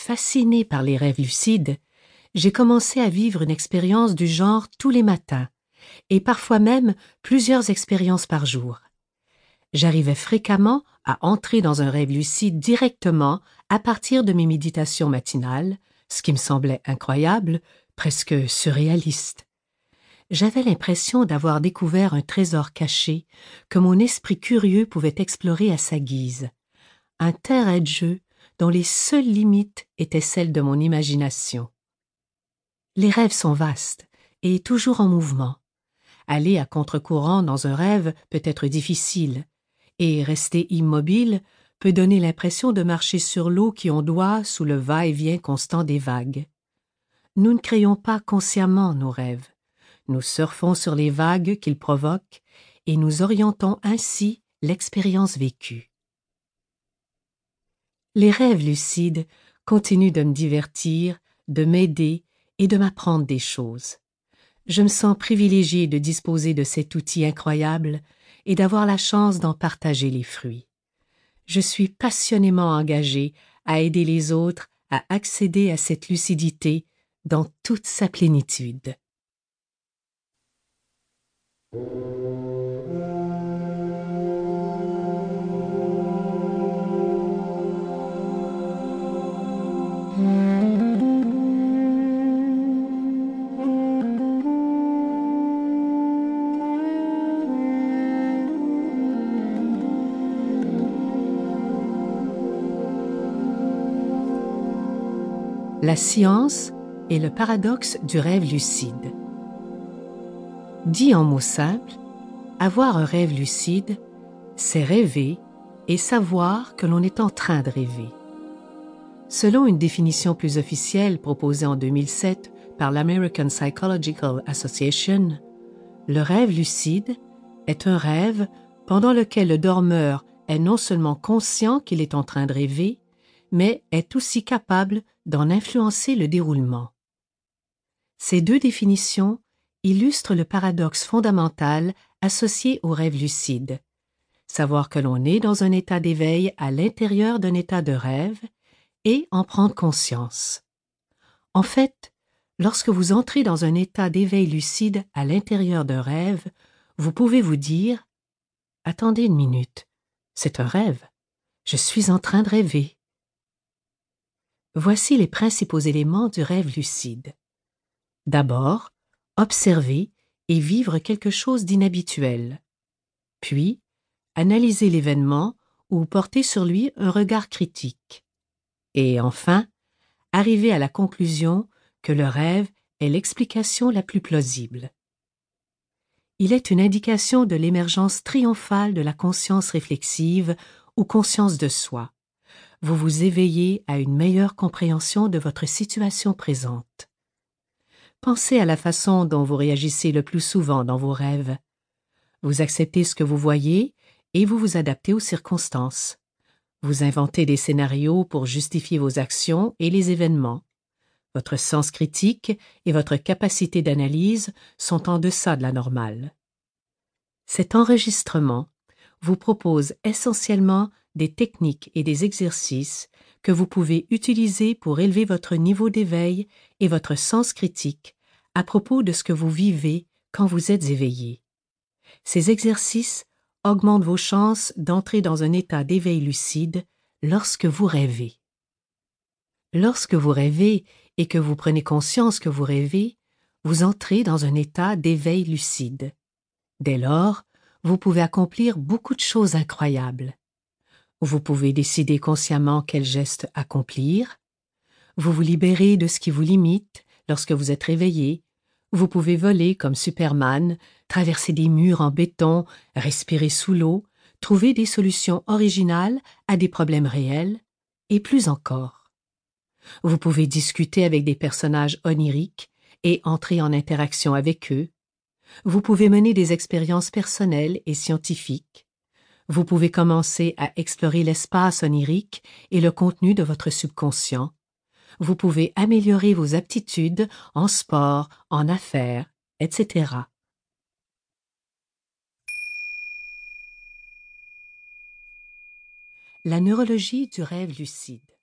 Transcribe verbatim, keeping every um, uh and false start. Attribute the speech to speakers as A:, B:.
A: Fascinée par les rêves lucides, j'ai commencé à vivre une expérience du genre tous les matins, et parfois même plusieurs expériences par jour. J'arrivais fréquemment à entrer dans un rêve lucide directement à partir de mes méditations matinales, ce qui me semblait incroyable, presque surréaliste. J'avais l'impression d'avoir découvert un trésor caché que mon esprit curieux pouvait explorer à sa guise, un terrain de jeu dont les seules limites étaient celles de mon imagination. Les rêves sont vastes et toujours en mouvement. Aller à contre-courant dans un rêve peut être difficile, et rester immobile peut donner l'impression de marcher sur l'eau qui ondoie sous le va-et-vient constant des vagues. Nous ne créons pas consciemment nos rêves. Nous surfons sur les vagues qu'ils provoquent et nous orientons ainsi l'expérience vécue. Les rêves lucides continuent de me divertir, de m'aider et de m'apprendre des choses. Je me sens privilégiée de disposer de cet outil incroyable et d'avoir la chance d'en partager les fruits. Je suis passionnément engagée à aider les autres à accéder à cette lucidité dans toute sa plénitude. La science et le paradoxe du rêve lucide. Dit en mots simples, avoir un rêve lucide, c'est rêver et savoir que l'on est en train de rêver. Selon une définition plus officielle proposée en deux mille sept par l'American Psychological Association, le rêve lucide est un rêve pendant lequel le dormeur est non seulement conscient qu'il est en train de rêver, mais est aussi capable d'en influencer le déroulement. Ces deux définitions illustrent le paradoxe fondamental associé au rêve lucide, savoir que l'on est dans un état d'éveil à l'intérieur d'un état de rêve et en prendre conscience. En fait, lorsque vous entrez dans un état d'éveil lucide à l'intérieur d'un rêve, vous pouvez vous dire « Attendez une minute, c'est un rêve, je suis en train de rêver ». Voici les principaux éléments du rêve lucide. D'abord, observer et vivre quelque chose d'inhabituel. Puis, analyser l'événement ou porter sur lui un regard critique. Et enfin, arriver à la conclusion que le rêve est l'explication la plus plausible. Il est une indication de l'émergence triomphale de la conscience réflexive ou conscience de soi. Vous vous éveillez à une meilleure compréhension de votre situation présente. Pensez à la façon dont vous réagissez le plus souvent dans vos rêves. Vous acceptez ce que vous voyez et vous vous adaptez aux circonstances. Vous inventez des scénarios pour justifier vos actions et les événements. Votre sens critique et votre capacité d'analyse sont en deçà de la normale. Cet enregistrement vous propose essentiellement des techniques et des exercices que vous pouvez utiliser pour élever votre niveau d'éveil et votre sens critique à propos de ce que vous vivez quand vous êtes éveillé. Ces exercices augmentent vos chances d'entrer dans un état d'éveil lucide lorsque vous rêvez. Lorsque vous rêvez et que vous prenez conscience que vous rêvez, vous entrez dans un état d'éveil lucide. Dès lors, vous pouvez accomplir beaucoup de choses incroyables. Vous pouvez décider consciemment quels gestes accomplir. Vous vous libérez de ce qui vous limite lorsque vous êtes réveillé. Vous pouvez voler comme Superman, traverser des murs en béton, respirer sous l'eau, trouver des solutions originales à des problèmes réels, et plus encore. Vous pouvez discuter avec des personnages oniriques et entrer en interaction avec eux. Vous pouvez mener des expériences personnelles et scientifiques. Vous pouvez commencer à explorer l'espace onirique et le contenu de votre subconscient. Vous pouvez améliorer vos aptitudes en sport, en affaires, et cetera. La neurologie du rêve lucide.